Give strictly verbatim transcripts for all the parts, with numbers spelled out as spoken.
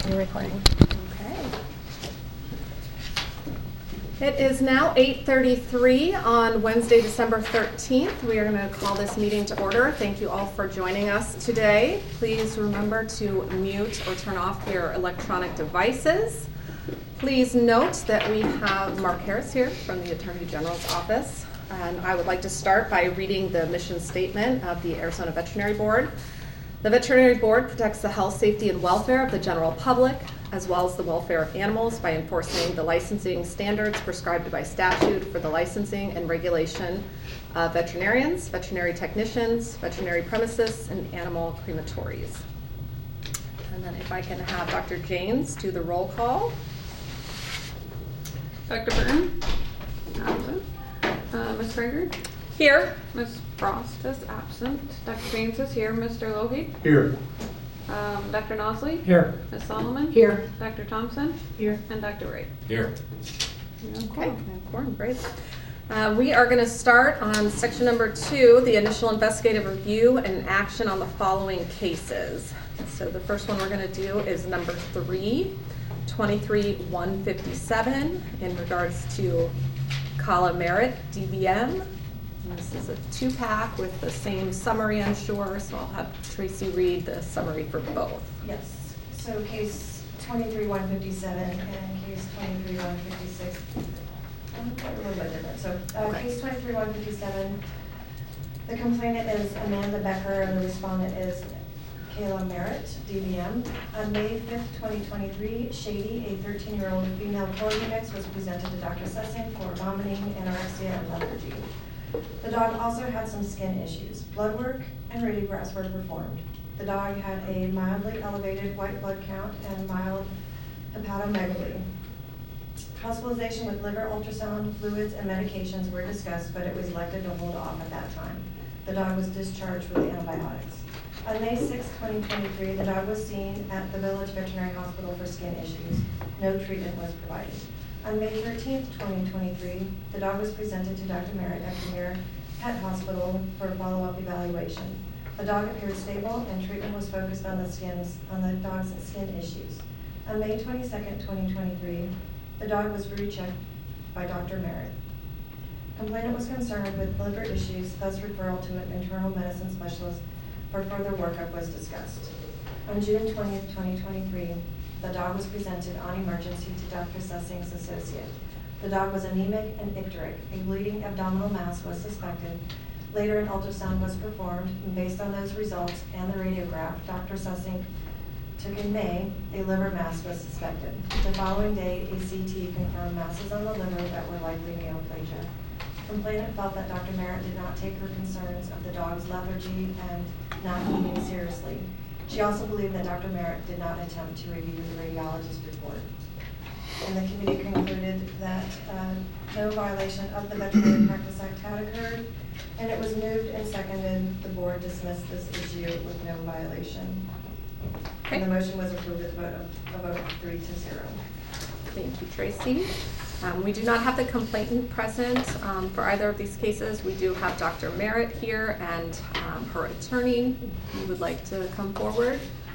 You're recording. Okay. It is now eight thirty-three on Wednesday, December thirteenth. We are going to call this meeting to order. Thank you all for joining us today. Please remember to mute or turn off your electronic devices. Please note that we have Mark Harris here from the Attorney General's office. And I would like to start by reading the mission statement of the Arizona Veterinary Board. The Veterinary Board protects the health, safety, and welfare of the general public, as well as the welfare of animals by enforcing the licensing standards prescribed by statute for the licensing and regulation of veterinarians, veterinary technicians, veterinary premises, and animal crematories. And then if I can have Doctor James do the roll call. Doctor Burton? Absent. Uh, Miz Prager? Here. Miz Frost is absent. Doctor James is here. Mister Lohe? Here. Um, Doctor Nosley? Here. Miz Solomon? Here. Doctor Thompson? Here. And Doctor Wright. Here. Okay, quorum, great. Uh, we are going to start on section number two, the initial investigative review and action on the following cases. So the first one we're going to do is number three, twenty-three one fifty-seven, in regards to Kala Merritt, D B M. And this is a two-pack with the same summary, I'm sure, so I'll have Tracy read the summary for both. Yes, so case twenty-three one fifty-seven and case twenty-three one fifty-six, um, a little bit different. So uh, Okay. case twenty-three one fifty-seven, the complainant is Amanda Becker and the respondent is Kayla Merritt, D B M. On May fifth, twenty twenty-three, Shady, a thirteen-year-old female corgi mix, was presented to Doctor Sussing for vomiting, anorexia, and lethargy. The dog also had some skin issues. Blood work and radiographs were performed. The dog had a mildly elevated white blood count and mild hepatomegaly. Hospitalization with liver ultrasound, fluids, and medications were discussed, but it was elected to hold off at that time. The dog was discharged with antibiotics. On May sixth, twenty twenty-three, the dog was seen at the Village Veterinary Hospital for skin issues. No treatment was provided. On May thirteenth, twenty twenty-three, the dog was presented to Doctor Merritt at Premier Pet Hospital for a follow-up evaluation. The dog appeared stable and treatment was focused on the skins, on the dog's skin issues. On May twenty-second, twenty twenty-three, the dog was rechecked by Doctor Merritt. Complainant was concerned with liver issues, thus referral to an internal medicine specialist for further workup was discussed. On June twentieth, twenty twenty-three, the dog was presented on emergency to Doctor Sussing's associate. The dog was anemic and icteric. A bleeding abdominal mass was suspected. Later, an ultrasound was performed, and based on those results and the radiograph Doctor Sussing took in May, a liver mass was suspected. The following day, a C T confirmed masses on the liver that were likely neoplasia. Complainant felt that Doctor Merritt did not take her concerns of the dog's lethargy and not eating seriously. She also believed that Doctor Merritt did not attempt to review the radiologist's report. And the committee concluded that uh, no violation of the Veterinary Practice Act had occurred, and it was moved and seconded. The board dismissed this issue with no violation. Okay. And the motion was approved with a vote of, a vote of three to zero. Thank you, Tracy. Um, we do not have the complainant present um, for either of these cases. We do have Doctor Merritt here and um, her attorney. If you would like to come forward.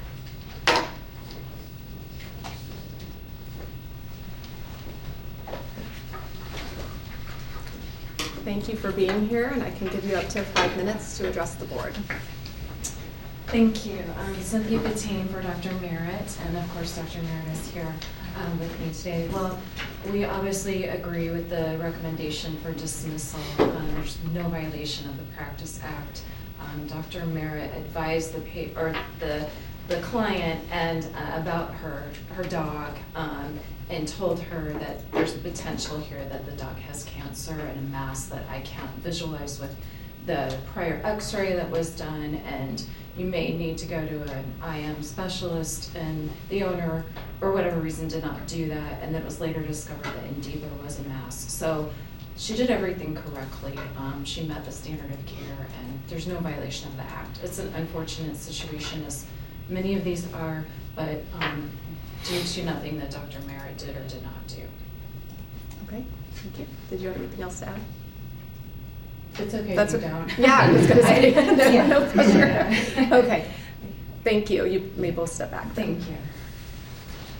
Thank you for being here, and I can give you up to five minutes to address the board. Thank you. Um, Cynthia Patine for Doctor Merritt, and of course Doctor Merritt is here um, with me today. Well, we obviously agree with the recommendation for dismissal. Um, there's no violation of the Practice Act. Um, Doctor Merritt advised the pa or the the client and uh, about her her dog um, and told her that there's a potential here that the dog has cancer and a mass that I can't visualize with the prior x-ray that was done, and you may need to go to an I M specialist, and the owner, for whatever reason, did not do that, and then it was later discovered that indeed there was a mass. So she did everything correctly. Um, she met the standard of care, and there's no violation of the act. It's an unfortunate situation, as many of these are, but um, due to nothing that Doctor Merritt did or did not do. Okay, thank you. Did you have anything else to add? It's okay That's if you okay. don't. Yeah, I was going to say, no, Yeah. no pressure. Yeah. Okay, thank you. You may both step back. then. Thank you.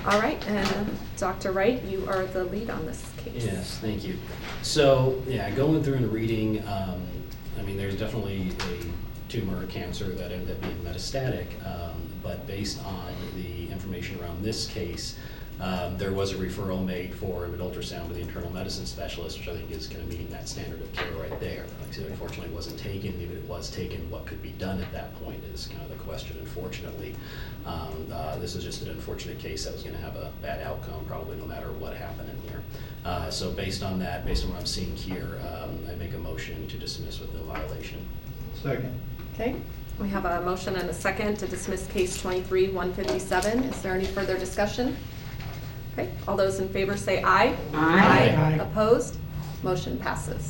All right, and Doctor Wright, you are the lead on this case. Yes, thank you. So, yeah, going through and reading, um, I mean, there's definitely a tumor or cancer that ended up being metastatic, um, but based on the information around this case, um, there was a referral made for an ultrasound to the internal medicine specialist, which I think is kind of meeting that standard of care right there. Like I said, unfortunately, it wasn't taken. Even if it was taken, what could be done at that point is kind of the question, unfortunately. Um, uh, this is just an unfortunate case that was going to have a bad outcome, probably no matter what happened in here. Uh, so based on that, based on what I'm seeing here, um, I make a motion to dismiss with no violation. Second. Okay, we have a motion and a second to dismiss case twenty-three one fifty-seven. Is there any further discussion? Okay, all those in favor say aye. Aye. Aye. Opposed? Motion passes.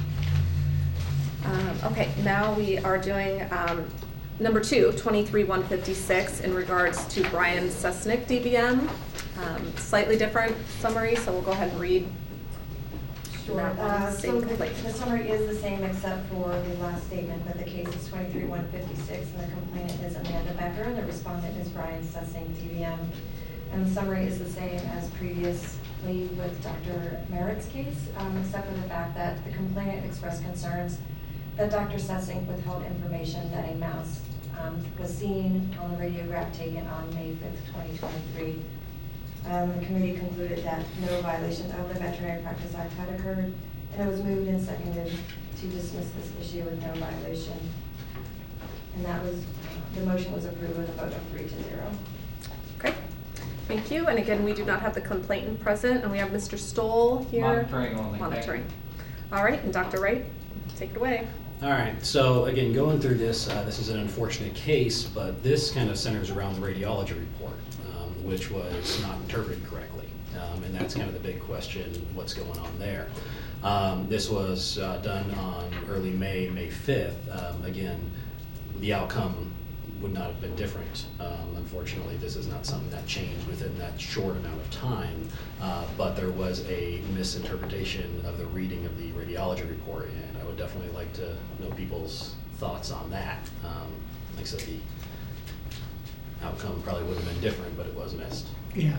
Um, okay, now we are doing um, number two, twenty-three one fifty-six, in regards to Brian Sesnick, D B M. Um, slightly different summary, so we'll go ahead and read. Sure. That one, Uh, same so the, complaint. the summary is the same except for the last statement, but the case is twenty-three one fifty-six, and the complainant is Amanda Becker, and the respondent is Brian Sessing, D B M. And the summary is the same as previously with Doctor Merritt's case, um, except for the fact that the complainant expressed concerns that Doctor Sessing withheld information that a mouse um, was seen on the radiograph taken on May fifth, twenty twenty-three. Um, the committee concluded that no violation of the Veterinary Practice Act had occurred, and it was moved and seconded to dismiss this issue with no violation. And that was, the motion was approved with a vote of three to zero. Okay, thank you. And again, we do not have the complainant present, and we have Mister Stoll here. Monitoring only. Monitoring. All right, and Doctor Wright, take it away. All right, so again, going through this, uh, this is an unfortunate case, but this kind of centers around the radiology report, um, which was not interpreted correctly. Um, and that's kind of the big question, what's going on there. Um, this was uh, done on early May, May fifth. Um, again, the outcome would not have been different. Um, unfortunately, this is not something that changed within that short amount of time, uh, but there was a misinterpretation of the reading of the radiology report, and I would definitely like to know people's thoughts on that. Um, like I said, the outcome probably would have been different, but it was missed. Yeah.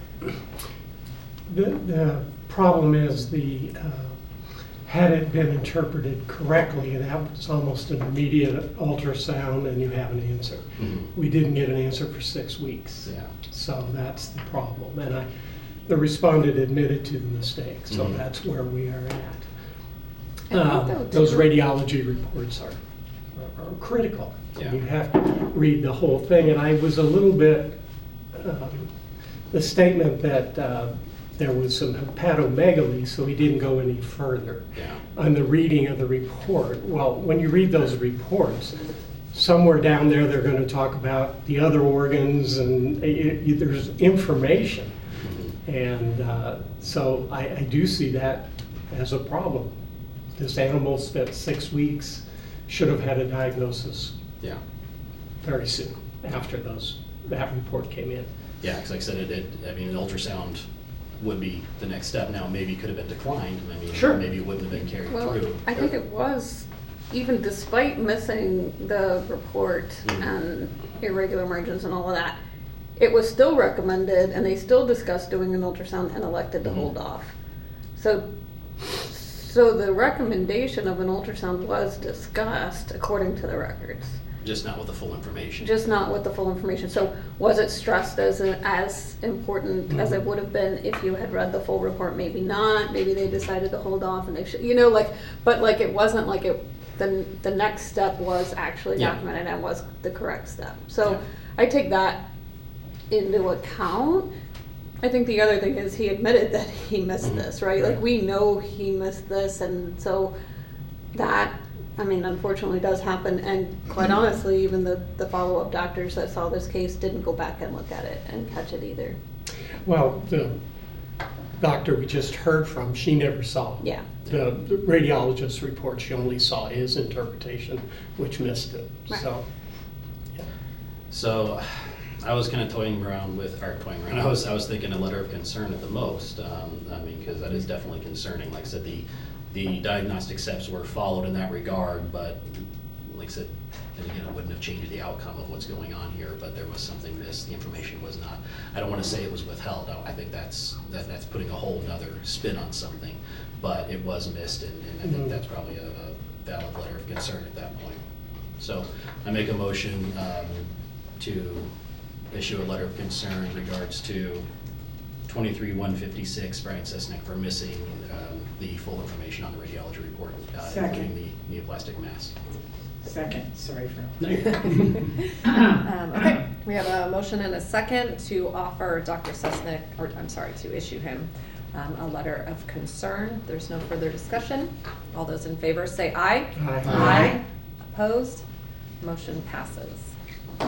The, the problem is the, uh, had it been interpreted correctly, that was almost an immediate ultrasound and you have an answer. Mm-hmm. We didn't get an answer for six weeks. Yeah. So that's the problem. And I, the respondent admitted to the mistake, so Mhm. that's where we are at. I think Um, though, those too- radiology reports are, are, are critical. Yeah. You have to read the whole thing, and I was a little bit, um, the statement that uh, there was some hepatomegaly, so he didn't go any further Yeah. on the reading of the report. Well, when you read those reports, somewhere down there they're going to talk about the other organs, and it, it, there's information. And uh, so I, I do see that as a problem. This animal spent six weeks, should have had a diagnosis Yeah. very soon after those that report came in. Yeah, because like I said, it, it, I mean, an ultrasound would be the next step. Now, maybe it could have been declined. I mean, Sure. maybe it wouldn't have been carried Well, through. I think it was, even despite missing the report Mhm. and irregular margins and all of that, it was still recommended, and they still discussed doing an ultrasound and elected to Mhm. hold off. So, so the recommendation of an ultrasound was discussed according to the records, Just not with the full information. just not with the full information. So was it stressed as, a- as important as it would have been if you had read the full report? Maybe not, maybe they decided to hold off and they should, you know, like, but like it wasn't like it, the, the next step was actually Yeah. documented and was the correct step. So Yeah. I take that into account. I think the other thing is he admitted that he missed Mhm. this, right? Right. Like we know he missed this, and so that, I mean, unfortunately does happen. And quite honestly, even the, the follow-up doctors that saw this case didn't go back and look at it and catch it either. Well, the doctor we just heard from, she never saw Yeah. the, the radiologist's report. She only saw his interpretation, which missed it. Right. So, yeah. So I was kind of toying around with, or toying around, I was, I was thinking a letter of concern at the most. Um, I mean, because that is definitely concerning. Like I said, the, the diagnostic steps were followed in that regard, but like I said, and again, it wouldn't have changed the outcome of what's going on here, but there was something missed, the information was not, I don't want to say it was withheld, I I think that's, that, that's putting a whole nother spin on something, but it was missed, and, and I think Mhm. that's probably a, a valid letter of concern at that point. So I make a motion um, to issue a letter of concern in regards to twenty-three one fifty-six Brian Sisnick for missing um, the full information on the radiology report, uh, Second. including the neoplastic mass. Second, sorry for. Um, Okay, we have a motion and a second to offer Doctor Sisnick, or I'm sorry, to issue him um, a letter of concern. There's no further discussion. All those in favor say aye. Aye. Aye. Opposed? Motion passes. Uh,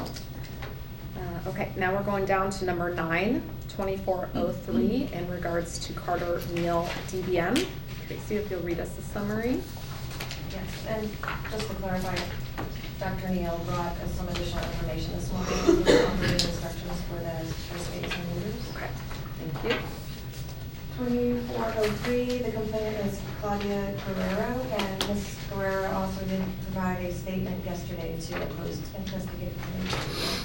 Okay, now we're going down to number nine, twenty-four oh three, in regards to Carter Neal, D B M. Tracy, if you'll read us the summary. Yes, and just to clarify, Doctor Neal brought us some additional information this morning, with instructions for the first aids and leaders. Okay, thank you. twenty-four oh three, the complainant is Claudia Guerrero, and Miz Guerrero also did provide a statement yesterday to a post-investigative committee.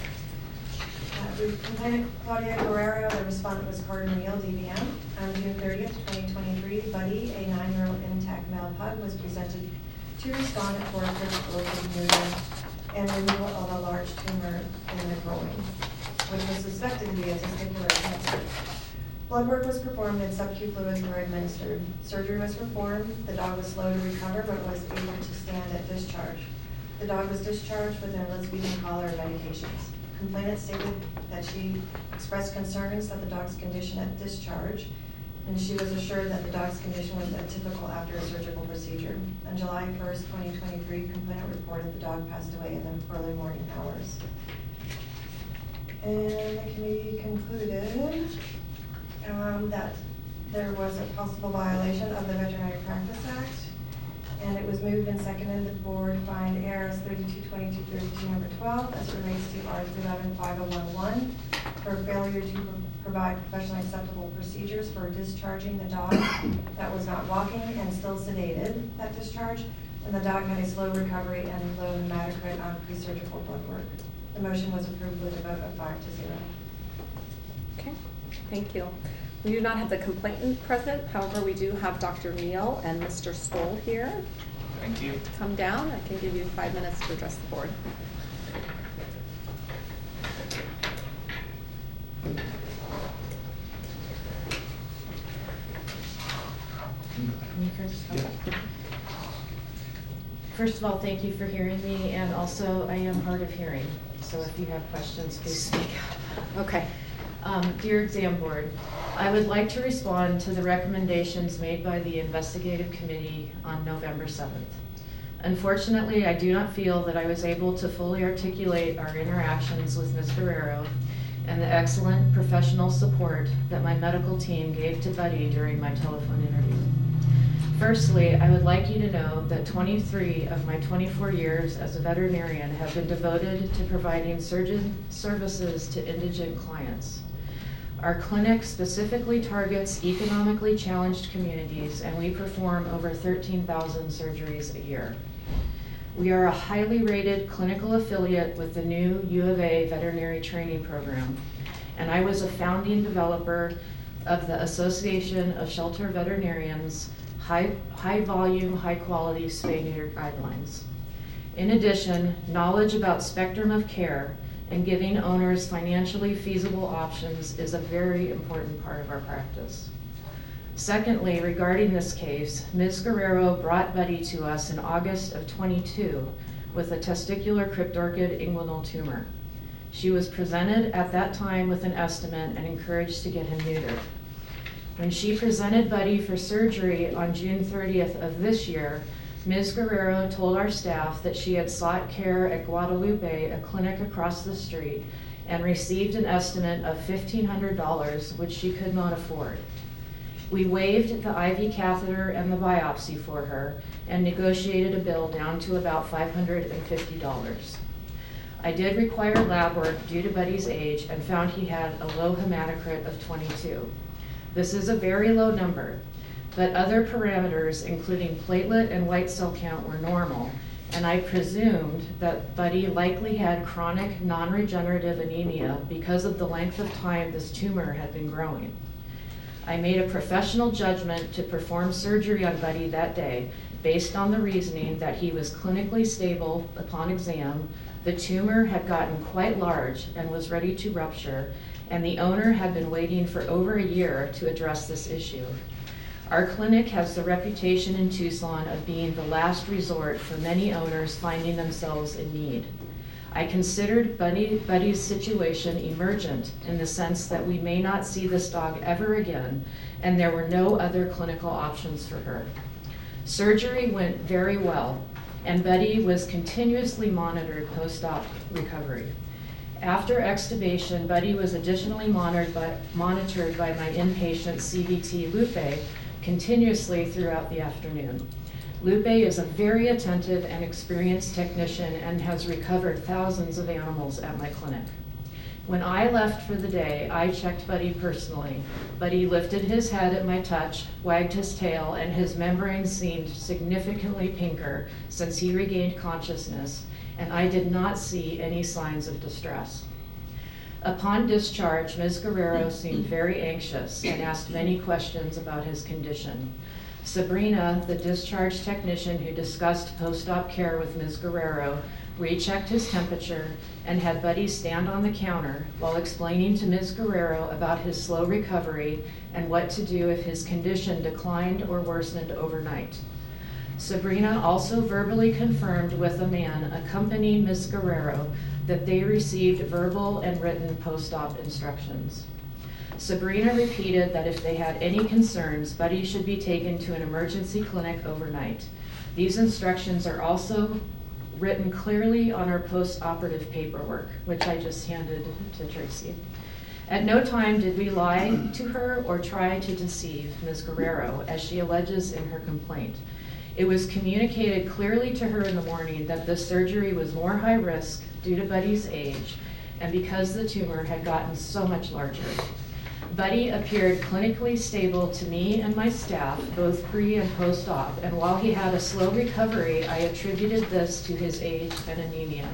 Uh, The complainant Claudia Guerrero, the respondent was Carter Neal, D B M. On June thirtieth, twenty twenty-three, Buddy, a nine-year-old intact male pug, was presented to respondent for a critical neuter and removal of a large tumor in the groin, which was suspected to be a testicular cancer. Blood work was performed and sub-Q fluids were administered. Surgery was performed. The dog was slow to recover but was able to stand at discharge. The dog was discharged with an Elizabethan collar and medications. Complainant stated that she expressed concerns that the dog's condition at discharge, and she was assured that the dog's condition was atypical after a surgical procedure. On July first, twenty twenty-three, complainant reported the dog passed away in the early morning hours. And the committee concluded um, that there was a possible violation of the Veterinary Practice Act, and it was moved and seconded the board find A R S thirty-two twenty-two thirty-two number twelve as it relates to R eleven five oh one one for failure to pro provide professionally acceptable procedures for discharging the dog that was not walking and still sedated at discharge, and the dog had a slow recovery and low hematocrit on pre-surgical blood work. The motion was approved with a vote of five to zero. Okay, thank you. We do not have the complainant present, however, we do have Doctor Neal and Mister Stoll here. Thank you. Come down, I can give you five minutes to address the board. Me first? Okay. First of all, thank you for hearing me, and also I am hard of hearing, so if you have questions, please speak up. Okay. Um, Dear Exam Board, I would like to respond to the recommendations made by the investigative committee on November seventh. Unfortunately, I do not feel that I was able to fully articulate our interactions with Miz Guerrero and the excellent professional support that my medical team gave to Buddy during my telephone interview. Firstly, I would like you to know that twenty-three of my twenty-four years as a veterinarian have been devoted to providing surgeon services to indigent clients. Our clinic specifically targets economically challenged communities, and we perform over thirteen thousand surgeries a year. We are a highly rated clinical affiliate with the new U of A veterinary training program, and I was a founding developer of the Association of Shelter Veterinarians high, high volume, high quality spay-neuter guidelines. In addition, knowledge about spectrum of care and giving owners financially feasible options is a very important part of our practice. Secondly, regarding this case, Miz Guerrero brought Buddy to us in August of twenty-two with a testicular cryptorchid inguinal tumor. She was presented at that time with an estimate and encouraged to get him neutered. When she presented Buddy for surgery on June thirtieth of this year, Miz Guerrero told our staff that she had sought care at Guadalupe, a clinic across the street, and received an estimate of fifteen hundred dollars, which she could not afford. We waived the I V catheter and the biopsy for her and negotiated a bill down to about five hundred fifty dollars. I did require lab work due to Buddy's age and found he had a low hematocrit of twenty-two. This is a very low number, but other parameters, including platelet and white cell count, were normal, and I presumed that Buddy likely had chronic non-regenerative anemia because of the length of time this tumor had been growing. I made a professional judgment to perform surgery on Buddy that day based on the reasoning that he was clinically stable upon exam, the tumor had gotten quite large and was ready to rupture, and the owner had been waiting for over a year to address this issue. Our clinic has the reputation in Tucson of being the last resort for many owners finding themselves in need. I considered Buddy, Buddy's situation emergent in the sense that we may not see this dog ever again, and there were no other clinical options for her. Surgery went very well, and Buddy was continuously monitored post-op recovery. After extubation, Buddy was additionally monitored by, monitored by my inpatient C V T, Lupe, continuously throughout the afternoon. Lupe is a very attentive and experienced technician and has recovered thousands of animals at my clinic. When I left for the day, I checked Buddy personally. Buddy lifted his head at my touch, wagged his tail, and his membrane seemed significantly pinker since he regained consciousness, and I did not see any signs of distress. Upon discharge, Miz Guerrero seemed very anxious and asked many questions about his condition. Sabrina, the discharge technician who discussed post-op care with Miz Guerrero, rechecked his temperature and had Buddy stand on the counter while explaining to Miz Guerrero about his slow recovery and what to do if his condition declined or worsened overnight. Sabrina also verbally confirmed with a man accompanying Miz Guerrero that they received verbal and written post-op instructions. Sabrina repeated that if they had any concerns, Buddy should be taken to an emergency clinic overnight. These instructions are also written clearly on our post-operative paperwork, which I just handed to Tracy. At no time did we lie to her or try to deceive Miz Guerrero, as she alleges in her complaint. It was communicated clearly to her in the morning that this surgery was more high risk due to Buddy's age and because the tumor had gotten so much larger. Buddy appeared clinically stable to me and my staff, both pre and post-op, and while he had a slow recovery, I attributed this to his age and anemia.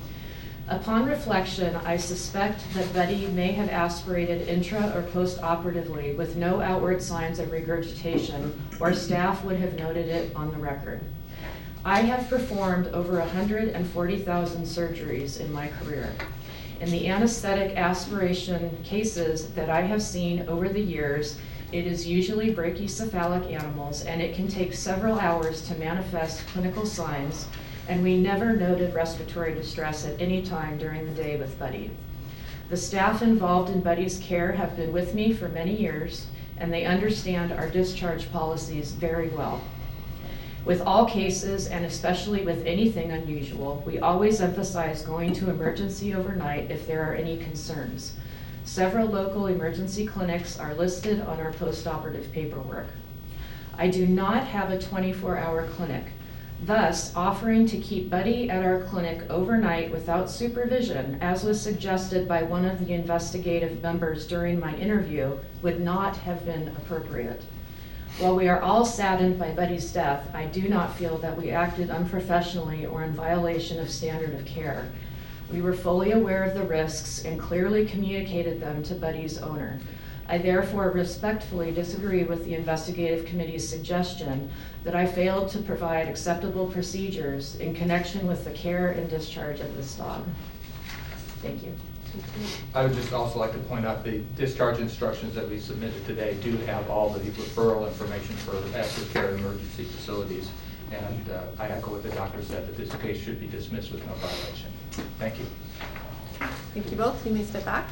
Upon reflection, I suspect that Buddy may have aspirated intra or post-operatively with no outward signs of regurgitation, or staff would have noted it on the record. I have performed over one hundred forty thousand surgeries in my career. In the anesthetic aspiration cases that I have seen over the years, it is usually brachycephalic animals, and it can take several hours to manifest clinical signs, and we never noted respiratory distress at any time during the day with Buddy. The staff involved in Buddy's care have been with me for many years, and they understand our discharge policies very well. With all cases, and especially with anything unusual, we always emphasize going to emergency overnight if there are any concerns. Several local emergency clinics are listed on our post-operative paperwork. I do not have a twenty-four hour clinic. Thus, offering to keep Buddy at our clinic overnight without supervision, as was suggested by one of the investigative members during my interview, would not have been appropriate. While we are all saddened by Buddy's death, I do not feel that we acted unprofessionally or in violation of standard of care. We were fully aware of the risks and clearly communicated them to Buddy's owner. I therefore respectfully disagree with the investigative committee's suggestion that I failed to provide acceptable procedures in connection with the care and discharge of this dog. Thank you. I would just also like to point out the discharge instructions that we submitted today do have all the referral information for active care emergency facilities. And uh, I echo what the doctor said, that this case should be dismissed with no violation. Thank you. Thank you both. You may step back.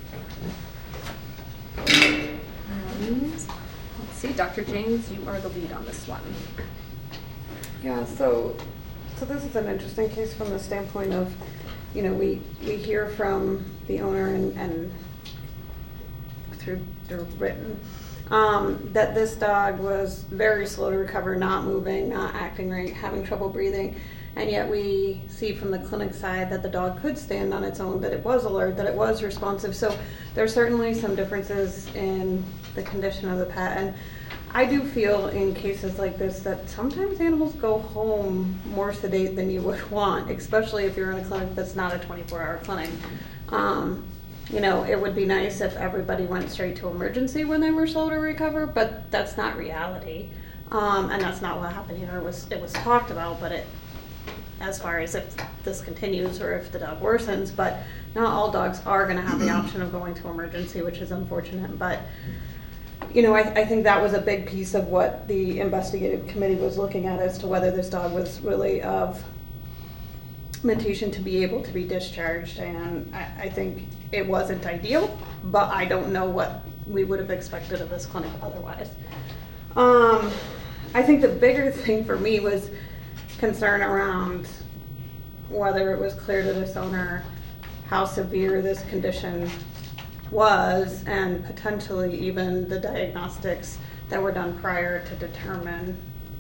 And let's see, Doctor James, you are the lead on this one. Yeah, so so this is an interesting case from the standpoint of, you know, we, we hear from the owner and, and through the written um, that this dog was very slow to recover, not moving, not acting right, having trouble breathing. And yet we see from the clinic side that the dog could stand on its own, that it was alert, that it was responsive. So there's certainly some differences in the condition of the pet. And I do feel in cases like this that sometimes animals go home more sedate than you would want, especially if you're in a clinic that's not a twenty-four hour clinic. Um, you know, it would be nice if everybody went straight to emergency when they were slow to recover, but that's not reality. Um, and that's not what happened here. It was, it was talked about, but it, as far as if this continues or if the dog worsens, but not all dogs are gonna have the option of going to emergency, which is unfortunate, but you know, I, I think that was a big piece of what the investigative committee was looking at as to whether this dog was really of mentation to be able to be discharged, and I, I think it wasn't ideal, but I don't know what we would have expected of this clinic otherwise. Um, I think the bigger thing for me was concern around whether it was clear to this owner how severe this condition was, and potentially even the diagnostics that were done prior to determine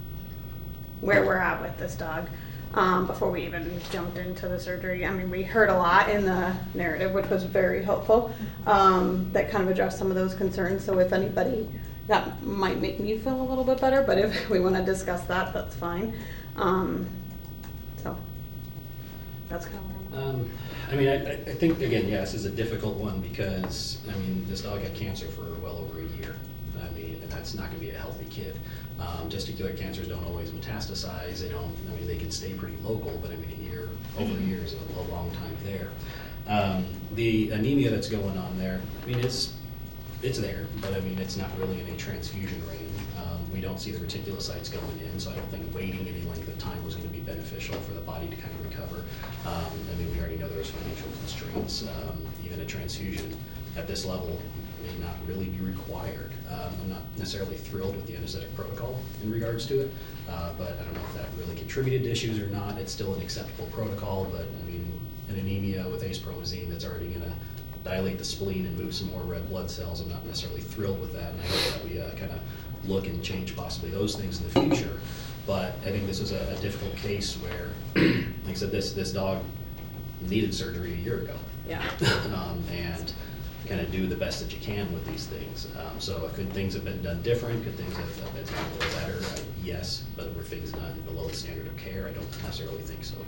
where we're at with this dog, um, before we even jumped into the surgery. I mean, we heard a lot in the narrative, which was very helpful, um, that kind of addressed some of those concerns. So if anybody, that might make me feel a little bit better, but if we want to discuss that, that's fine. Um, so that's kind of where I'm at. Um, I mean, I, I think, again, yes, is a difficult one because, I mean, this dog had cancer for well over a year. I mean, and that's not going to be a healthy kid. Um, testicular cancers don't always metastasize. They don't, I mean, they can stay pretty local, but I mean, a year, over a year is a, a long time there. Um, the anemia that's going on there, I mean, it's, it's there, but I mean, it's not really in a transfusion range. Um, we don't see the reticulocytes going in, so I don't think waiting any length of time was going to be beneficial for the body to kind of recover. Um, I mean, we already know there's financial constraints. Um, even a transfusion at this level may not really be required. Um, I'm not necessarily thrilled with the anesthetic protocol in regards to it, uh, but I don't know if that really contributed to issues or not. It's still an acceptable protocol, but I mean, an anemia with acepromazine that's already going to dilate the spleen and move some more red blood cells, I'm not necessarily thrilled with that, and I hope that we uh, kind of look and change possibly those things in the future. But I think this is a, a difficult case where, like I said, this this dog needed surgery a year ago. Yeah. um, and kind of do the best that you can with these things. Um, so could things have been done different? Could things have, have been done a little better? Uh, yes, but were things done below the standard of care? I don't necessarily think so.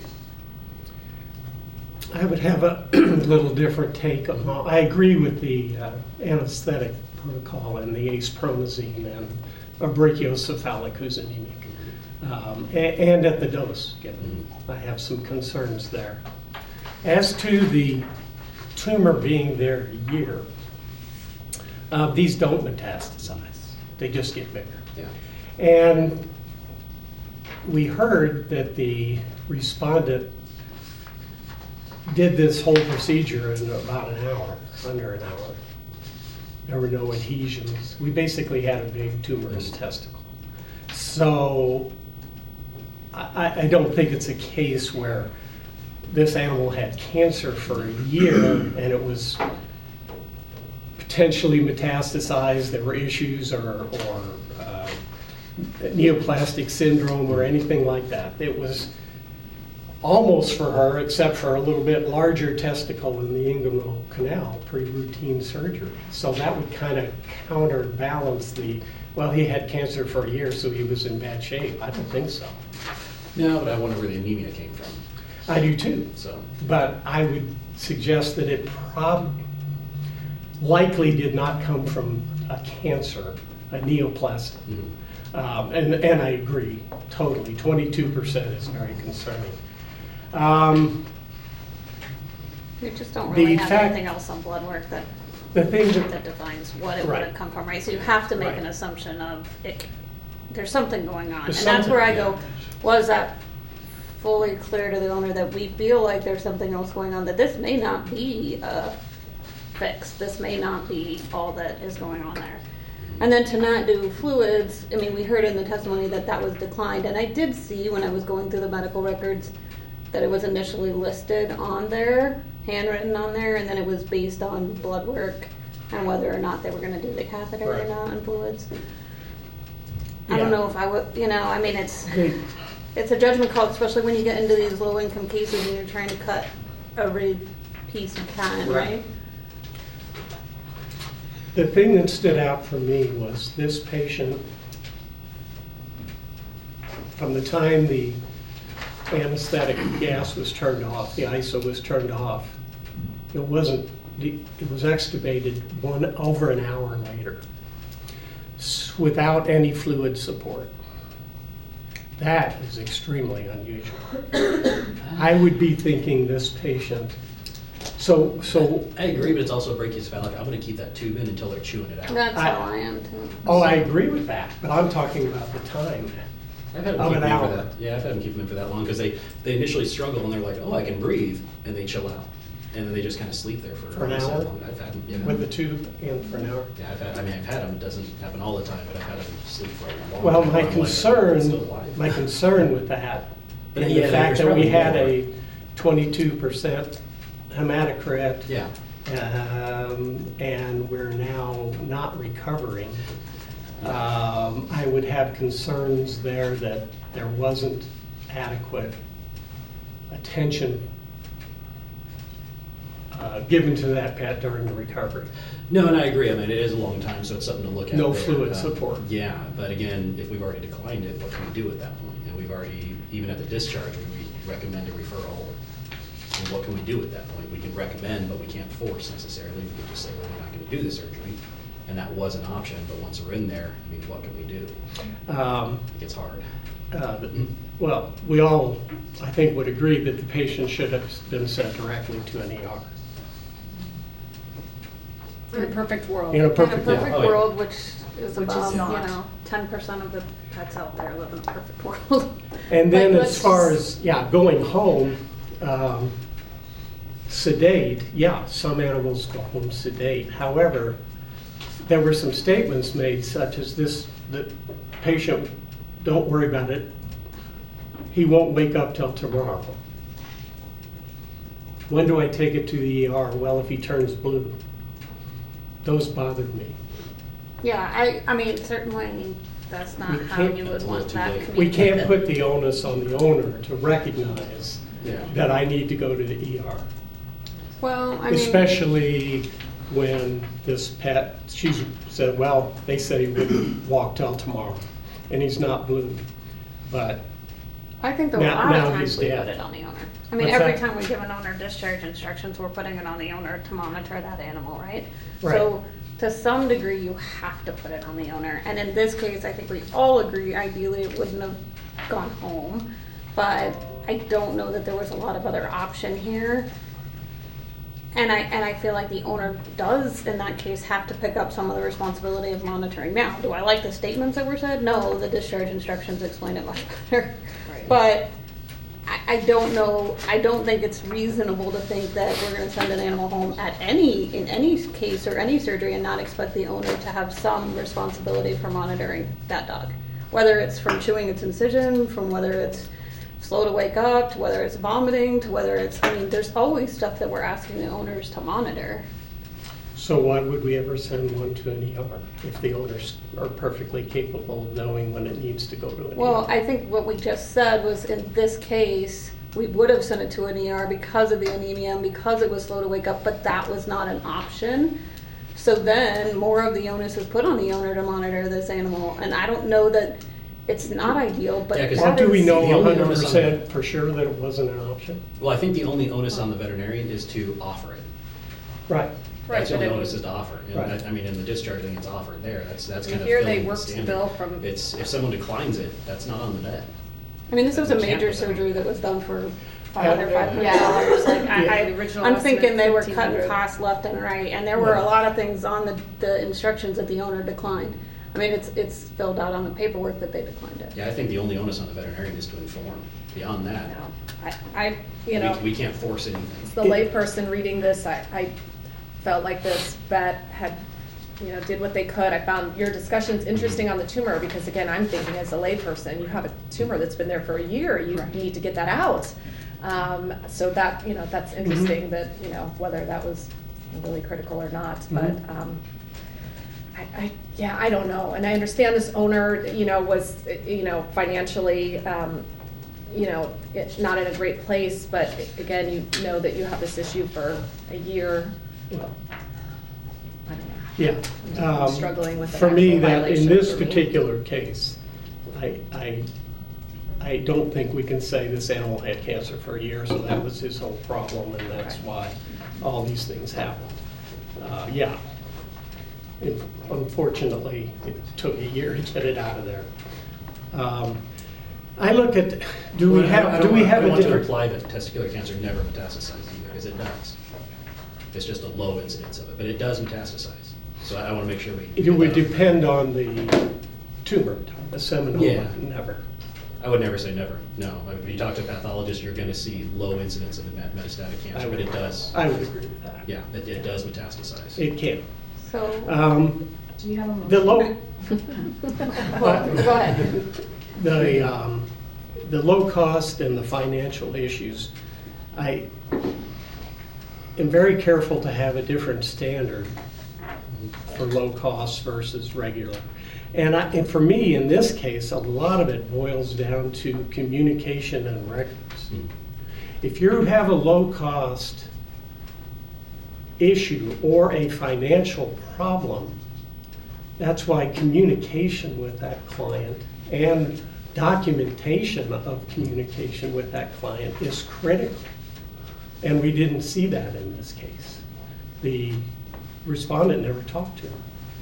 I would have a little different take on how, I agree with the uh, anesthetic protocol and the acepromazine and a brachiocephalic who's anemic. Um, and, and at the dose given. I have some concerns there. As to the tumor being there a year, uh, these don't metastasize. They just get bigger. Yeah. And we heard that the respondent did this whole procedure in about an hour, under an hour. There were no adhesions. We basically had a big tumorous testicle. So I, I don't think it's a case where this animal had cancer for a year and it was potentially metastasized. There were issues or, or uh, neoplastic syndrome or anything like that. It was almost for her, except for a little bit larger testicle in the inguinal canal, pretty routine surgery. So that would kind of counterbalance the, well, he had cancer for a year, so he was in bad shape. I don't think so. No, but I wonder where the anemia came from. I do too. So, but I would suggest that it prob likely did not come from a cancer, a neoplastic. Mm-hmm. um, and, and I agree, totally. twenty-two percent is very concerning. Um, We just don't really The have fact- anything else on blood work that, the thing that, that defines what it would Right. have come from, right? So you have to make Right. an assumption of it, there's something going on. There's And that's where I something, go, was that fully clear to the owner that we feel like there's something else going on, that this may not be a fix, this may not be all that is going on there. And then to not do fluids, I mean, we heard in the testimony that that was declined, and I did see when I was going through the medical records that it was initially listed on there, handwritten on there, and then it was based on blood work and whether or not they were gonna do the catheter or Right. not and fluids. I don't Yeah. know if I would, you know, I mean, it's, the, it's a judgment call, especially when you get into these low-income cases and you're trying to cut every piece you can, Right. right? the thing that stood out for me was this patient from the time the anesthetic gas was turned off, the I S O was turned off, it wasn't, it was extubated one, over an hour later, s- without any fluid support. That is extremely unusual. I would be thinking this patient, so, so, I agree, but it's also brachycephalic. I'm gonna keep that tube in until they're chewing it out. That's I- how I am too. oh, I agree with that, but I'm talking about the time. I've had them Of keep an them in for hour. that. Yeah, I've had them keep them in for that long, because they, they initially struggle and they're like, oh, I can breathe, and they chill out. And then they just kind of sleep there for. For an so hour? long. I've had them, yeah. With the tube in for an hour. Yeah, I've had, I mean, I've had them, it doesn't happen all the time, but I've had them sleep for a long Well, time. my I'm like, "They're concern, still alive." my concern with that, But and yeah, the fact there's that we probably had more. a twenty-two percent hematocrit, Yeah. um, and we're now not recovering, um, I would have concerns there that there wasn't adequate attention uh, given to that pet during the recovery. No, and I agree. I mean, it is a long time, so it's something to look at. No there. fluid Uh, support. Yeah, but again, if we've already declined it, what can we do at that point? And we've already, even at the discharge, we recommend a referral. And what can we do at that point? We can recommend, but we can't force necessarily. We can just say, well, we're not gonna do the surgery. And that was an option, but once we're in there, I mean, what can we do? Um, It gets hard. uh, Well, we all, I think, would agree that the patient should have been sent directly to an E R. In a perfect world. In a In a perfect Yeah. perfect Oh, yeah. world, which is Which is about, you not. know, ten percent of the pets out there live in a perfect world. And then Like, as let's far just- as, yeah, going home, um, sedate, yeah, some animals go home sedate. However, there were some statements made such as this, the patient, don't worry about it, he won't wake up till tomorrow. When do I take it to the E R? Well, if he turns blue. Those bothered me. Yeah, I, I mean, certainly that's not We how can't- you would That's a want little too that late. We can't communicated. put the onus on the owner to recognize Yeah. that I need to go to the E R. Well, I mean. Especially when this pet, she said, well, they said he wouldn't walk till tomorrow, and he's not blue. But, I think that a Now- lot now of times he's we dead. put it on the owner. I mean, What's every that? time we give an owner discharge instructions, we're putting it on the owner to monitor that animal, right? Right. So to some degree, you have to put it on the owner. And in this case, I think we all agree, ideally, it wouldn't have gone home. But I don't know that there was a lot of other option here. And I, and I feel like the owner does, in that case, have to pick up some of the responsibility of monitoring. Now, do I like the statements that were said? No, the discharge instructions explain it much better. Right. But I, I don't know, I don't think it's reasonable to think that we're gonna send an animal home at any, in any case or any surgery and not expect the owner to have some responsibility for monitoring that dog. Whether it's from chewing its incision, from whether it's slow to wake up, to whether it's vomiting, to whether it's, I mean, there's always stuff that we're asking the owners to monitor. so why would we ever send one to an E R if the owners are perfectly capable of knowing when it needs to go to an E R? Well, I think what we just said was in this case, we would have sent it to an E R because of the anemia and because it was slow to wake up, but that was not an option. So then more of the onus is put on the owner to monitor this animal. And I don't know that it's not ideal, but Yeah, 'cause Well, that do we is- know The only one hundred onus on percent for sure that it wasn't an option? Well, I think the only onus on the veterinarian is to offer it. Right. Right, That's the but only it onus was- is to offer. And Right. that- I mean, in the discharge, I think it's offered there. That's, that's And kind of here they filling the worked the standard. bill from- It's, if someone declines it, that's not on the vet. I mean, this was a We can't major put that on. surgery that was done for five hundred, five hundred Yeah. dollars. Like, Yeah. I, The original I, I'm estimate, thinking they were fifteen cutting hundred. costs left and right, and there were a Yeah. lot of things on the, the instructions that the owner declined. I mean, it's, it's filled out on the paperwork that they declined it. Yeah, I think the only onus on the veterinarian is to inform. Beyond that, No, I, I, you know, we, we can't force anything. as the layperson reading this, I, I felt like this vet had, you know, did what they could. I found your discussions interesting on the tumor because again, I'm thinking as a layperson, you have a tumor that's been there for a year, you need to get that out. Um, so that, you know, that's interesting that, you know, whether that was really critical or not, but, Mhm. um, I, I, yeah, I don't know. And I understand this owner, you know, was, you know, financially, um, you know, it, not in a great place, but again, you know that you have this issue for a year. Well, I don't know. Yeah. I'm Um, struggling with an For me, actual that, in violation this for me. particular case, I, I I don't think we can say this animal had cancer for a year, so that was his whole problem, and that's why all these things happened. Uh, yeah. It- Unfortunately, it took a year to get it out of there. Um, I look at, do we Well, I- I have, do don't we want- have I a want to different? imply that testicular cancer never metastasizes either, because it does. It's just a low incidence of it, but it does metastasize. So I want to make sure we. It would depend on the tumor, the seminoma, Yeah. never. I would never say never, no. I mean, if you talk to a pathologist, you're going to see low incidence of met- metastatic I cancer, but would- it does. I would agree with that. Yeah, it, it does metastasize. It can. So, Um, Do you have a motion? The low, well, go ahead. the, um, the low cost and the financial issues, I am very careful to have a different standard for low cost versus regular. And I, and for me, in this case, a lot of it boils down to communication and records. Mm. If you have a low cost issue or a financial problem, that's why communication with that client and documentation of communication with that client is critical. And we didn't see that in this case. The respondent never talked to him.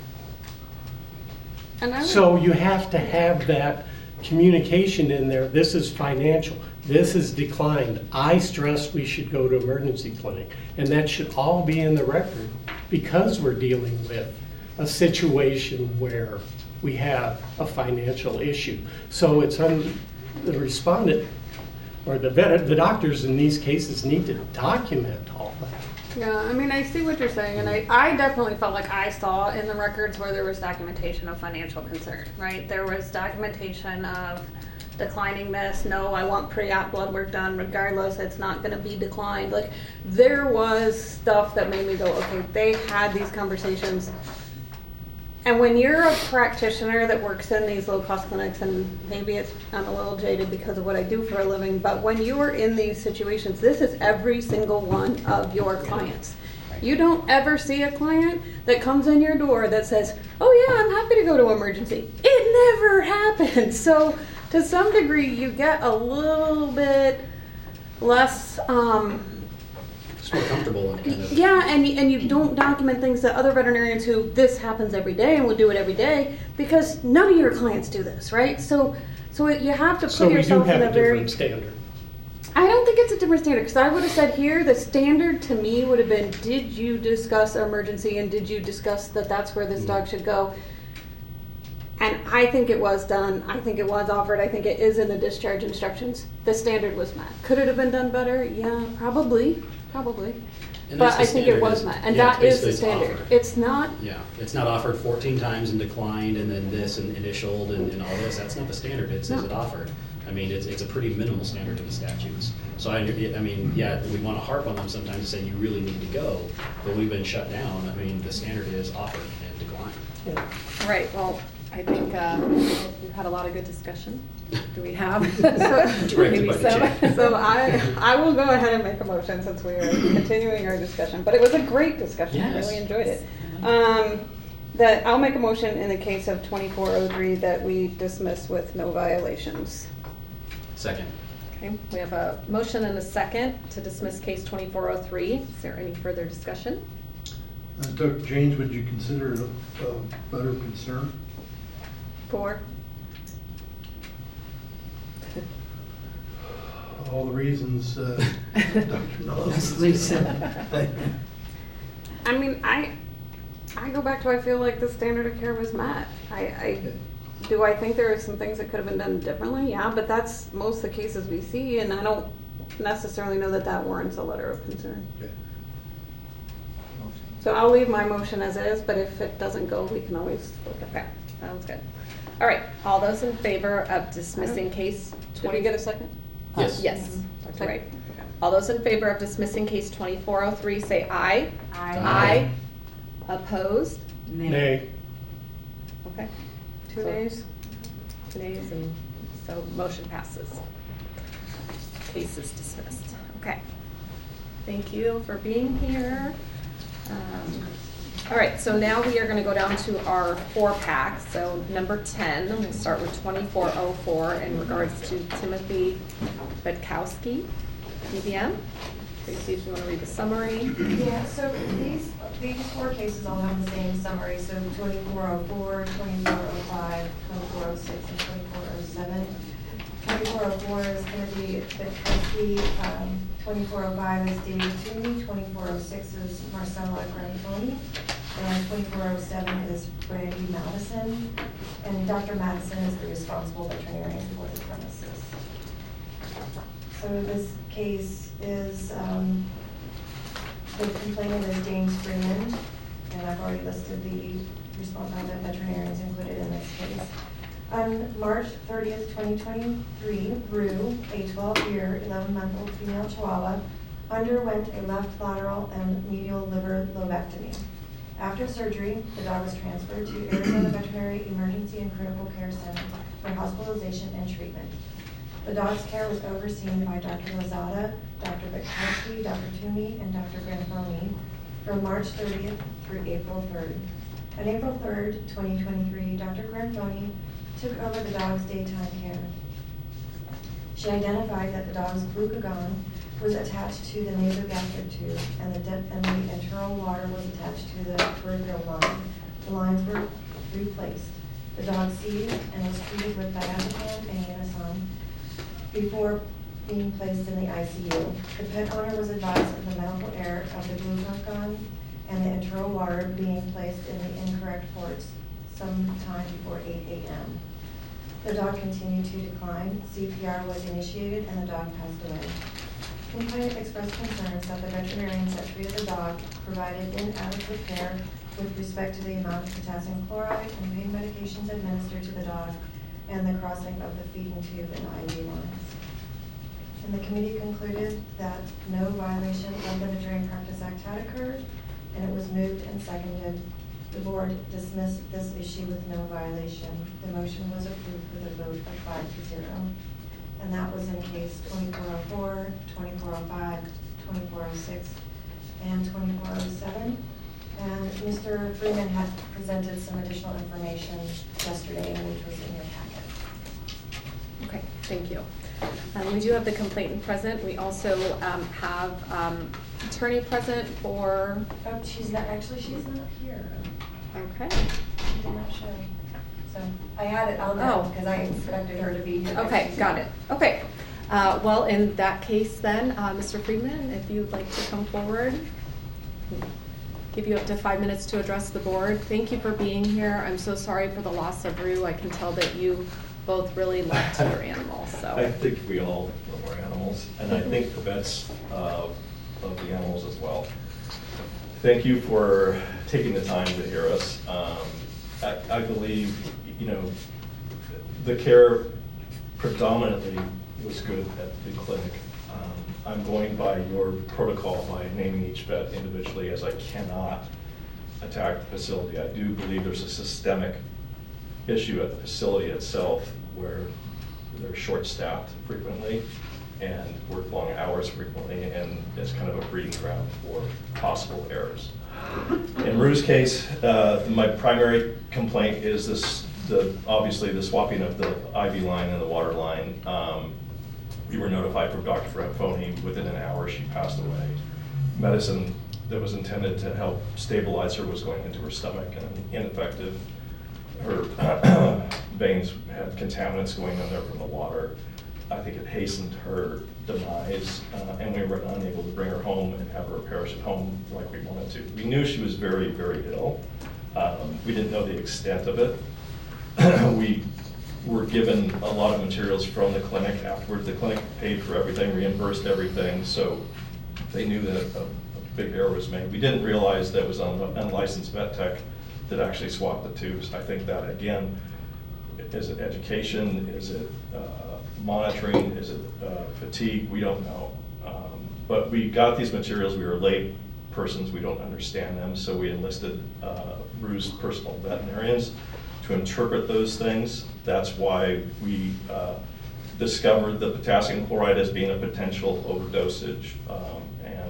And I would- So you have to have that communication in there. This is financial. This is declined. I stressed we should go to emergency clinic. And that should all be in the record because we're dealing with a situation where we have a financial issue. So it's on the respondent or the vet, the doctors in these cases need to document all that. Yeah, I mean, I see what you're saying, and I, I definitely felt like I saw in the records where there was documentation of financial concern, right? There was documentation of declining this, no, I want pre-op blood work done regardless, it's not gonna be declined. Like, there was stuff that made me go, okay, they had these conversations. And when you're a practitioner that works in these low-cost clinics, and maybe it's, I'm a little jaded because of what I do for a living, but when you are in these situations, this is every single one of your clients. You don't ever see a client that comes in your door that says, oh yeah, I'm happy to go to emergency. It never happens. So to some degree, you get a little bit less, um, Just more comfortable and kind of. yeah, and you, and you don't document things that other veterinarians who this happens every day and will do it every day because none of your clients do this, right? So, so it, you have to put So we do yourself have in a a very. different standard. I don't think it's a different standard because I would have said here the standard to me would have been: did you discuss emergency and did you discuss that that's where this dog should go? And I think it was done. I think it was offered. I think it is in the discharge instructions. The standard was met. Could it have been done better? Yeah, probably, probably. And But that's the I think it standard was is- met, and yeah, that is basically the it's standard. offered. It's not, Yeah, it's not offered fourteen times and declined and then this and initialed and, and all this. That's not the standard. It's, is No. it offered? I mean, it's, it's a pretty minimal standard in the statutes. So I, I mean, yeah, we want to harp on them sometimes and say you really need to go, but we've been shut down. I mean, the standard is offered and declined. Yeah. Right, well, I think uh, we've had a lot of good discussion. Do we have? Directed Maybe by the some? chair. so I, I will go ahead and make a motion since we are continuing our discussion, but it was a great discussion, I Yes. really enjoyed it. Um, that I'll make a motion in the case of twenty-four oh three that we dismiss with no violations. Second. Okay, we have a motion and a second to dismiss case twenty-four oh three. Is there any further discussion? Uh, Doctor James, would you consider it a, a butter concern? Four. All the reasons, uh, Doctor Nolan. Lisa. I mean, I, I go back to, I feel like the standard of care was met. I, I, do I think there are some things that could have been done differently? Yeah, but that's most of the cases we see, and I don't necessarily know that that warrants a letter of concern. Okay. So I'll leave my motion as is, but if it doesn't go, we can always look at Okay, that. sounds good. All right, all those in favor of dismissing case Did twenty? we get a second? Uh, Yes. Yes, Doctor Okay. Wright. All those in favor of dismissing case twenty-four oh three, say aye. Aye. Aye. Opposed? Nay. Okay. Two days? Two nays, and so motion passes. Case is dismissed. Okay. Thank you for being here. Um, All right, so now we are going to go down to our four pack. So number ten, we'll start with twenty-four oh four in regards to Timothy Bedkowski, D B M. Tracy, if you want to read the summary. Yeah, so these, these four cases all have the same summary, so twenty-four oh four, twenty-four oh five, twenty-four oh six, and twenty-four oh seven. twenty-four oh four is Timothy Bedkowski, um, twenty-four oh five is David Toomey, twenty-four oh six is Marcella Granfoni, and twenty-four oh seven is Brandy Madison, and Doctor Madison is the responsible veterinarian for the premises. So this case is, um, the complainant is James Freeman, and I've already listed the responsible veterinarians included in this case. On March thirtieth, twenty twenty-three, Rue, a twelve-year, eleven-month-old female Chihuahua, underwent a left lateral and medial liver lobectomy. After surgery, the dog was transferred to Arizona Veterinary Emergency and Critical Care Center for hospitalization and treatment. The dog's care was overseen by Doctor Lozada, Doctor Bedkowski, Doctor Toomey, and Doctor Granfoni from March thirtieth through April third. On April third, twenty twenty-three, Doctor Granfoni took over the dog's daytime care. She identified that the dog's glucagon was attached to the nasogastric tube and the, and the enteral water was attached to the peripheral line. The lines were replaced. The dog seized and was treated with diazepam and Unison before being placed in the I C U. The pet owner was advised of the medical error of the glucagon and the enteral water being placed in the incorrect ports sometime before eight A M The dog continued to decline. C P R was initiated and the dog passed away. Complainant expressed concerns that the veterinarians that treated the dog provided inadequate care with respect to the amount of potassium chloride and pain medications administered to the dog and the crossing of the feeding tube and I V lines. And the committee concluded that no violation of the Veterinary Practice Act had occurred, and it was moved and seconded. The board dismissed this issue with no violation. The motion was approved with a vote of five to zero. And that was in case twenty-four oh four, twenty-four oh five, twenty-four oh six, and twenty-four oh seven. And Mister Freeman had presented some additional information yesterday, which was in your packet. Okay, thank you. Um, we do have the complainant present. We also um, have um, attorney present for. Oh, she's not, actually, she's not here. Okay. She did not show. So I had it on there Oh. because I expected her to be here. Okay, got it. Okay. Uh, well, in that case then, uh, Mister Freeman, if you'd like to come forward, give you up to five minutes to address the board. Thank you for being here. I'm so sorry for the loss of Rue. I can tell that you both really loved your animals. So I think we all love our animals, and I think the vets uh, love the animals as well. Thank you for taking the time to hear us. Um, I, I believe, you know, the care predominantly was good at the clinic. Um, I'm going by your protocol by naming each vet individually, as I cannot attack the facility. I do believe there's a systemic issue at the facility itself where they're short-staffed frequently and work long hours frequently, and it's kind of a breeding ground for possible errors. In Rue's case, uh, my primary complaint is this, the obviously the swapping of the I V line and the water line. Um, we were notified from Doctor Granfoni within an hour she passed away. Medicine that was intended to help stabilize her was going into her stomach and ineffective. Her veins had contaminants going in there from the water. I think it hastened her demise, uh, and we were unable to bring her home and have her perish at home like we wanted to. We knew she was very, very ill. Um, we didn't know the extent of it. We were given a lot of materials from the clinic afterwards. The clinic paid for everything, reimbursed everything, so they knew that a, a big error was made. We didn't realize that it was an unlicensed vet tech that actually swapped the tubes. I think that, again, is it education? Is it uh, monitoring? Is it uh, fatigue? We don't know. Um, but we got these materials. We were lay persons. We don't understand them. So we enlisted uh, Rue's personal veterinarians to interpret those things. That's why we uh, discovered the potassium chloride as being a potential overdosage. Um, and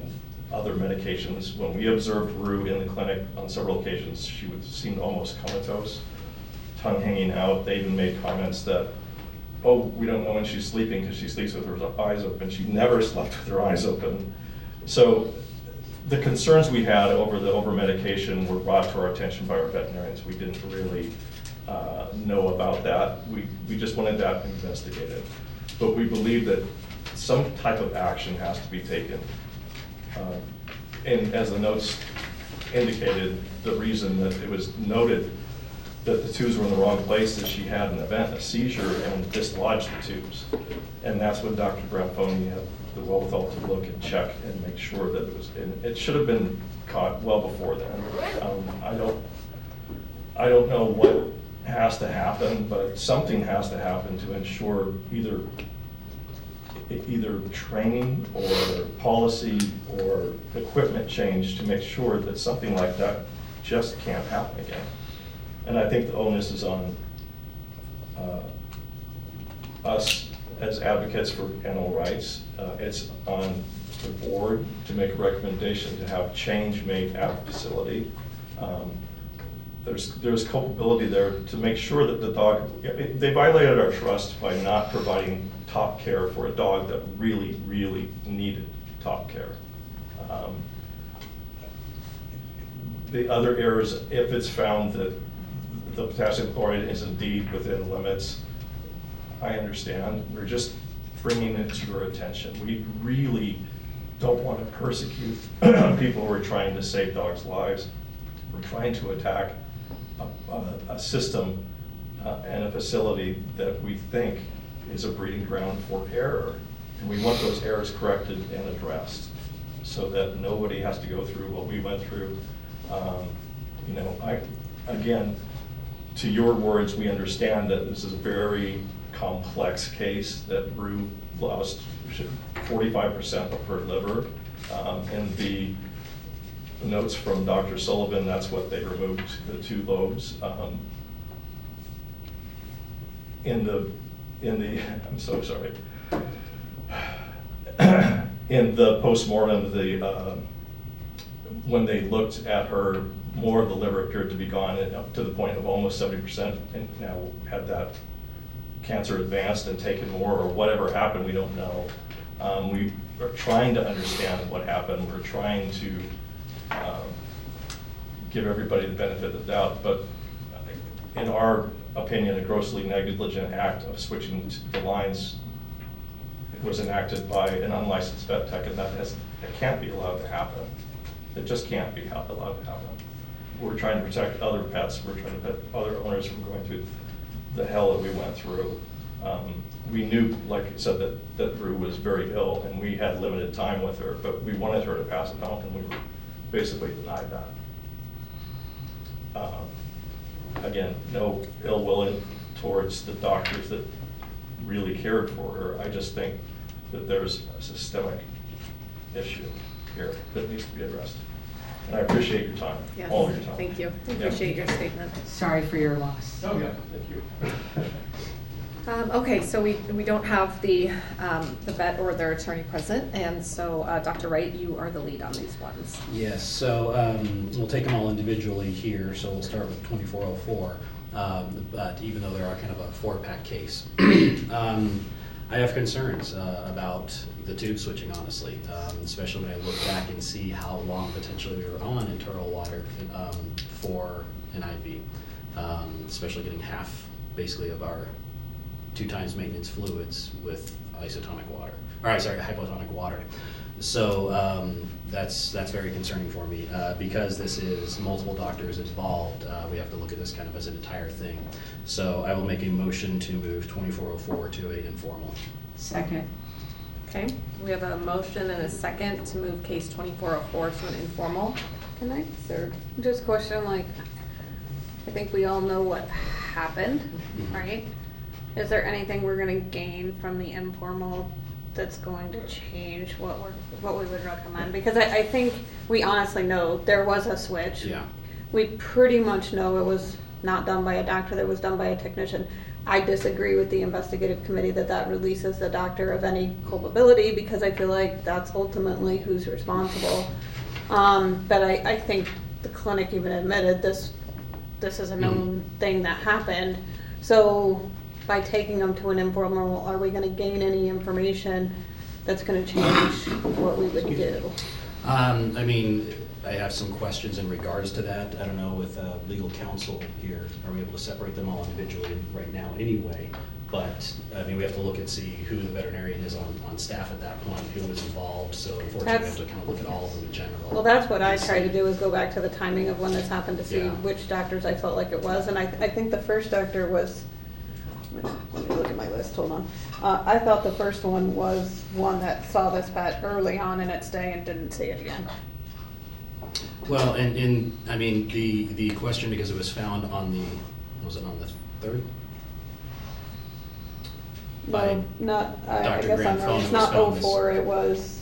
other medications. When we observed Rue in the clinic on several occasions, she would seem almost comatose, tongue hanging out. They even made comments that, oh, we don't know when she's sleeping because she sleeps with her eyes open. She never slept with her eyes open. So the concerns we had over the over-medication were brought to our attention by our veterinarians. We didn't really uh, know about that. We, we just wanted that investigated. But we believe that some type of action has to be taken. Uh, and as the notes indicated, the reason that it was noted that the tubes were in the wrong place is she had an event, a seizure, and dislodged the tubes. And that's when Doctor Graffoni had the wherewithal to look and check and make sure that it was, and it should have been caught well before then. Um, I don't, I don't know what has to happen, but something has to happen to ensure either either training or policy or equipment change to make sure that something like that just can't happen again. And I think the onus is on uh, us as advocates for animal rights. Uh, it's on the board to make a recommendation to have change made at the facility. Um, there's, there's culpability there to make sure that the dog, they violated our trust by not providing top care for a dog that really, really needed top care. Um, the other errors, if it's found that the potassium chloride is indeed within limits, I understand. We're just bringing it to your attention. We really don't want to persecute people who are trying to save dogs' lives. We're trying to attack a, a, a system uh, and a facility that we think is a breeding ground for error. And we want those errors corrected and addressed so that nobody has to go through what we went through. Um, you know, I, again, to your words, we understand that this is a very complex case, that Rue lost forty-five percent of her liver. Um, in the notes from Doctor Sullivan, that's what they removed, the two lobes. Um, in the, in the, I'm so sorry. In the postmortem, the, uh, when they looked at her, more of the liver appeared to be gone, and up to the point of almost seventy percent, and now had that cancer advanced and taken more, or whatever happened, we don't know. Um, we are trying to understand what happened. We're trying to um, give everybody the benefit of the doubt, but in our opinion, a grossly negligent act of switching the lines was enacted by an unlicensed vet tech, and that, has, that can't be allowed to happen. It just can't be allowed to happen. We're trying to protect other pets. We're trying to protect other owners from going through the hell that we went through. Um, we knew, like I said, that, that Rue was very ill, and we had limited time with her, but we wanted her to pass it on, and we were basically denied that. Um, again, no ill will towards the doctors that really cared for her. I just think that there's a systemic issue here that needs to be addressed. And I appreciate your time, Yes, all of your time. thank you. Yeah. Appreciate your statement. Sorry for your loss. Oh, yeah, thank you. Um, okay, so we, we don't have the, um, the vet or their attorney present, and so uh, Doctor Wright, you are the lead on these ones. Yes, so um, we'll take them all individually here, so we'll start with twenty-four oh four, um, but even though they are kind of a four-pack case. um, I have concerns uh, about the tube switching, honestly, um, especially when I look back and see how long potentially we were on internal water um, for an I V, um, especially getting half, basically, of our two times maintenance fluids with isotonic water, or I'm sorry, hypotonic water. So um, that's that's very concerning for me uh, because this is multiple doctors involved. Uh, we have to look at this kind of as an entire thing. So I will make a motion to move twenty-four oh four to a informal. Second. Okay, we have a motion and a second to move case twenty-four oh four to an informal. Can I, sir, just question, like, I think we all know what happened, right? Is there anything we're gonna gain from the informal that's going to change what we're, what we would recommend? Because I, I think we honestly know there was a switch. Yeah. We pretty much know it was not done by a doctor, that was done by a technician. I disagree with the investigative committee that that releases the doctor of any culpability, because I feel like that's ultimately who's responsible. Um, but I, I think the clinic even admitted this, this is a known thing that happened. So by taking them to an informal, are we gonna gain any information that's gonna change what we would do? Um, I mean, I have some questions in regards to that. I don't know, with uh, legal counsel here, are we able to separate them all individually right now anyway? But, I mean, we have to look and see who the veterinarian is on, on staff at that point, who was involved. So unfortunately, we have to kind of look at all of them in general. Well, that's what I tried to do, is go back to the timing of when this happened to see Yeah. which doctors I felt like it was. And I, I think the first doctor was, let me look at my list, hold on. Uh, I thought the first one was one that saw this pet early on in its day and didn't see it again. Well, and, and, I mean, the, the question, because it was found on the, was it on the third? By No, not, I, I Doctor guess I'm Graham wrong, phone it's was not found oh this- four, it was,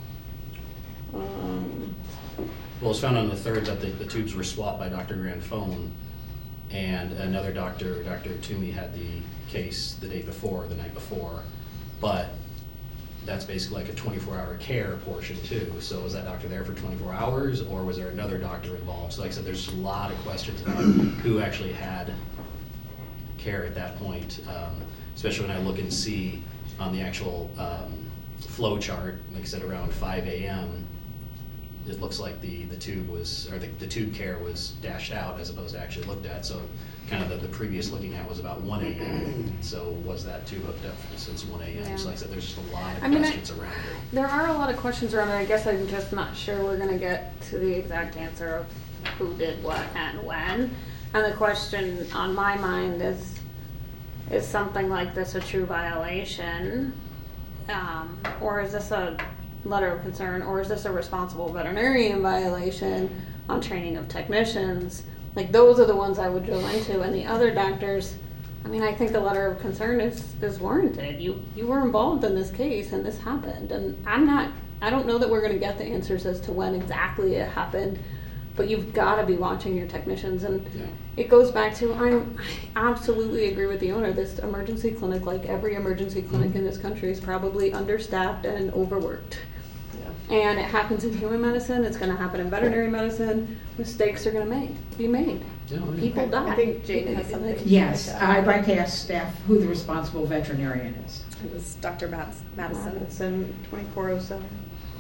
um, Well, it was found on the third that the, the tubes were swapped by Doctor Granfone, and another doctor, Doctor Toomey, had the case the day before, the night before, but that's basically like a twenty-four hour care portion too. So was that doctor there for twenty-four hours, or was there another doctor involved? So like I said, there's a lot of questions about who actually had care at that point, um, especially when I look and see on the actual um, flow chart, like I said, around five A M, it looks like the, the tube was, or the, the tube care was dashed out as opposed to actually looked at. So kind of the, the previous looking at was about one A M So was that tube hooked up since one A M? Yeah. So like I said, there's just a lot of I mean, I- questions around it. there are a lot of questions around it. I guess I'm just not sure we're gonna get to the exact answer of who did what and when. And the question on my mind is, is something like this a true violation? Um, or is this a letter of concern, or is this a responsible veterinarian violation on training of technicians? Like, those are the ones I would drill into, and the other doctors, I mean, I think the letter of concern is, is warranted. You, you were involved in this case and this happened, and I'm not, I don't know that we're gonna get the answers as to when exactly it happened, but you've gotta be watching your technicians, and Yeah. it goes back to, I'm, I absolutely agree with the owner. This emergency clinic, like every emergency clinic in this country, is probably understaffed and overworked. And it happens in human medicine, it's gonna happen in veterinary medicine, mistakes are gonna make, be made. Yeah, oh, yeah. People die. I think Jane has something. Yes, I'd like to ask staff who the responsible veterinarian is. It was Doctor Mads- Madison. Madison, twenty-four oh seven.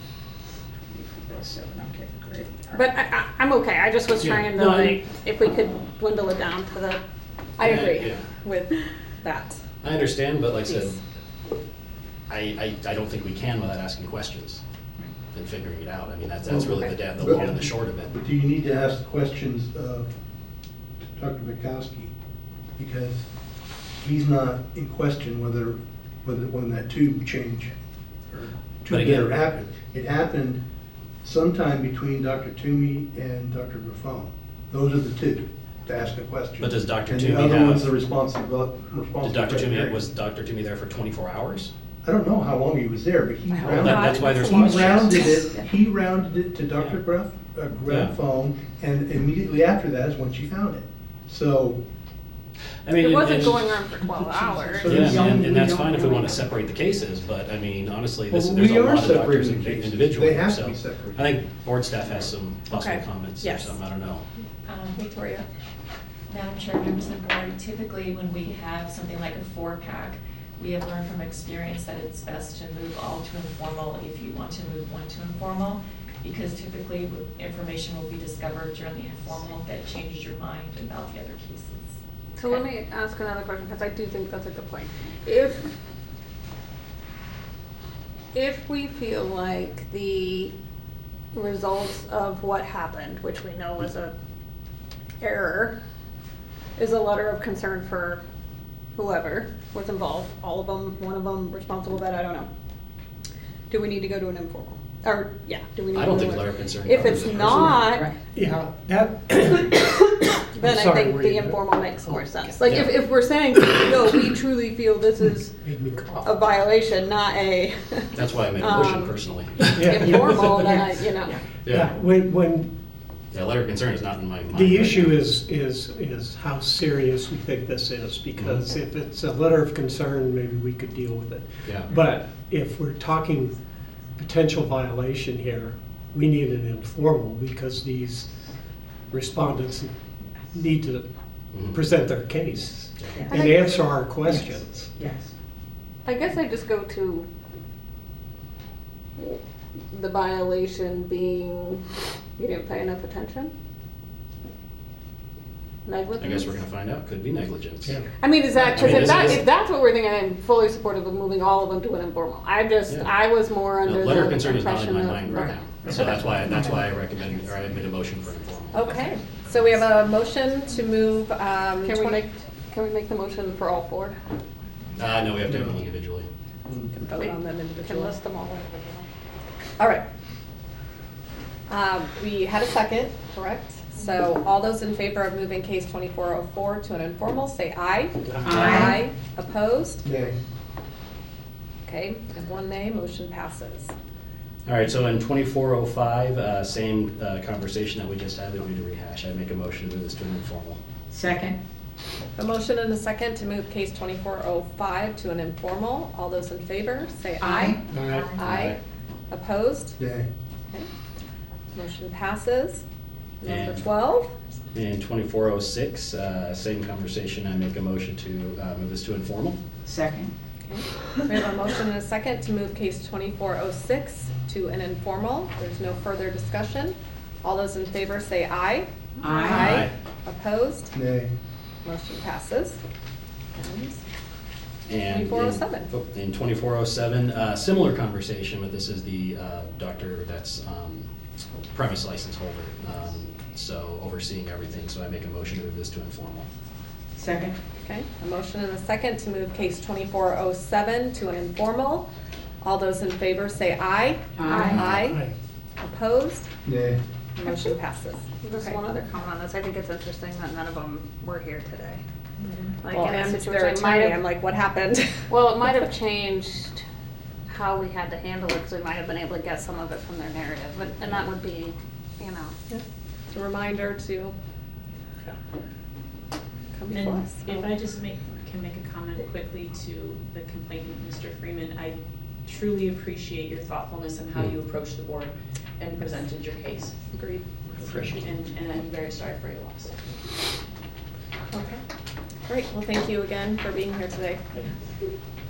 So, okay, great. All But right. I, I, I'm okay, I just was Yeah. trying to, No, I- like, if we could dwindle it down to the, I Yeah, agree yeah. with that. I understand, but like I said, Yes. I, I, I don't think we can without asking questions and figuring it out. I mean, that's, that's really the, da- the long and the short of it. But do you need to ask the questions of Doctor Bukowski? Because he's not in question whether, whether, when that tube change or But tube again- error happened. It happened sometime between Doctor Toomey and Doctor Grafone. Those are the two to ask a question. But does Doctor And Toomey the other have- one's the responsible, responsible Did Doctor Toomey, veterinarian. was Doctor Toomey there for twenty-four hours? I don't know how long he was there, but he Well, rounded, that- that's why there's he questions. rounded it, he rounded it to Doctor Yeah. Graf, uh, Grafone, and immediately after that is when she found it. So, I mean, it and- wasn't and- going on for twelve hours. So Yeah, we don't- and, and that's we fine if we don't- want to separate the cases, but I mean, honestly, this, Well, there's we a are lot of doctors separating in- cases. individually, They have to so. be separated. I think board staff has some possible Okay. comments or Yes. something, I don't know. Um, Victoria? Madam Chair, members of the board, typically when we have something like a four-pack, we have learned from experience that it's best to move all to informal if you want to move one to informal, because typically information will be discovered during the informal that changes your mind about the other cases. So let me ask another question, because I do think that's a good point. If, if we feel like the results of what happened, which we know was a error, is a letter of concern for whoever was involved, all of them, one of them, responsible vet, I don't know. Do we need to go to an informal? Or, yeah, do we need to I go don't to think an- letter of concern If covers it's it not, Right. Yeah, that. then I Sorry, think were the you- informal makes more Oh, sense. Like, if, Yeah. if we're saying, no, we truly feel this is Made me cough. a violation, not a That's why I made a motion Um, personally. Yeah. informal, then I, you know. Yeah, when, when Yeah, letter of concern is not in my mind. The right issue now. is, is, is how serious we think this is, because Mhm. if it's a letter of concern, maybe we could deal with it. Yeah. But if we're talking potential violation here, we need an informal, because these respondents need to Mhm. present their case Yeah. and answer our questions. Yes. I guess I just go to the violation being you didn't pay enough attention? Negligence? I guess we're gonna find out. Could be negligence. Yeah. I mean, is that, I because mean, if this that, is- if that's what we're thinking, I'm fully supportive of moving all of them to an informal. I just, Yeah. I was more No, under the letter of concern is not impression in my that. mind right now. So that's why, that's why I recommend, or I made a motion for informal. Okay, so we have a motion to move, um. Can we 20 make, can we make the motion for all four? Uh, no, we have to do them individually. Can vote on them Can individually. list them all individually. All right. Um, we had a second, correct? So all those in favor of moving case twenty-four oh four to an informal, say aye. Aye. Opposed? Nay. Okay, and one nay, motion passes. All right, so in twenty-four oh five, uh, same uh, conversation that we just had, we don't need to rehash. I make a motion to move this to an informal. Second? A motion and a second to move case twenty-four oh five to an informal. All those in favor, say aye. Aye. All right. Aye. Opposed? Nay. Okay. Motion passes. Number And- twelve. In twenty-four oh six, uh, same conversation, I make a motion to uh, move this to informal. Second? Okay. We have a motion and a second to move case twenty-four oh six to an informal. There's no further discussion. All those in favor say aye. Aye. Opposed? Nay. Motion passes. And And in- twenty-four oh seven. oh, In twenty-four oh seven, uh, similar conversation, but this is the uh, doctor that's um, premise license holder, um, so overseeing everything, so I make a motion to move this to informal. Second? Okay, a motion and a second to move case twenty-four oh seven to an informal. All those in favor say aye. Aye. Aye. Opposed? Nay. Motion passes. Just Okay. one other comment on this. I think it's interesting that none of them were here today. Like Well, in a and situation, their it might attorney, have- I'm like, what happened? Well, it might have changed how we had to handle it, because we might have been able to get some of it from their narrative, but, and that would be, you know. It's a reminder to come before And us. if I just make, can make a comment quickly to the complainant, Mister Freeman, I truly appreciate your thoughtfulness and how you approached the board and presented your case. Agreed. Appreciate it. And, and I'm very sorry for your loss. Okay. Great, well, thank you again for being here today.